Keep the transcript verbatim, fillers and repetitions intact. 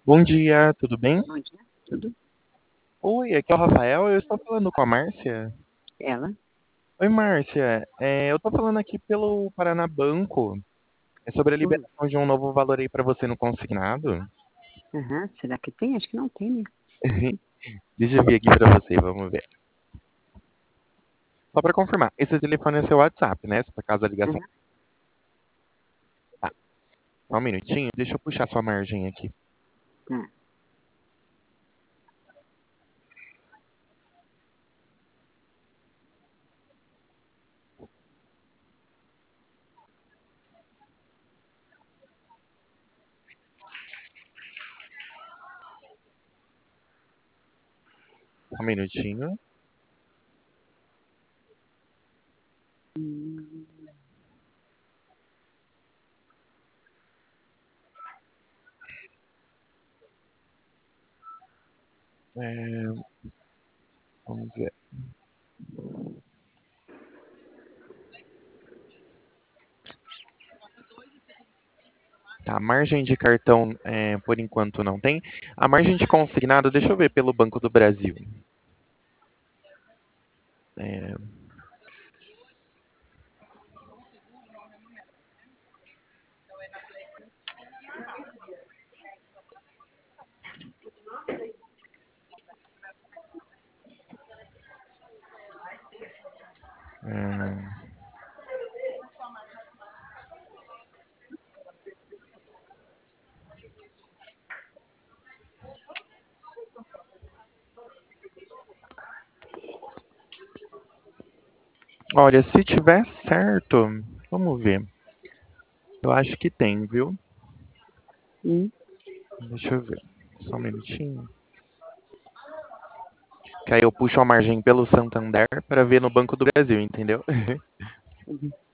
Bom dia, tudo bem? Bom dia, tudo? Oi, aqui é o Rafael, eu estou falando com a Márcia. Ela? Oi, Márcia, é, eu estou falando aqui pelo Paraná Banco, é sobre a Hum. liberação de um novo valor aí para você no consignado. Aham, será que tem? Acho que não tem, né? Deixa eu ver aqui para você, vamos ver. Só para confirmar, esse telefone é seu WhatsApp, né? Se por acaso a ligação. Aham, Tá, só um minutinho, deixa eu puxar sua margem aqui. tá. Só um minutinho. Hum, É, vamos ver. Tá, margem de cartão, é, por enquanto não tem. A margem de consignado, deixa eu ver pelo Banco do Brasil. É, é, olha, se tiver certo, vamos ver. Eu acho que tem, viu? hum, Deixa eu ver. Só um minutinho. Que aí eu puxo a margem pelo Santander para ver no Banco do Brasil, entendeu? uhum.